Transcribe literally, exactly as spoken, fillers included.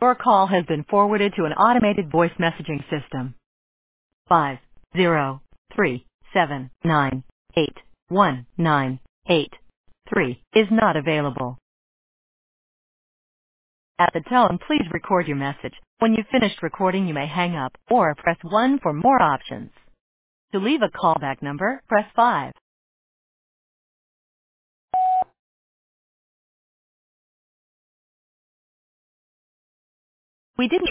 Your call has been forwarded to an automated voice messaging system. Five zero three seven nine eight one nine eight three is not available. At the tone, please record your message. When you've finished recording, you may hang up or press one for more options. To leave a callback number, press five. We didn't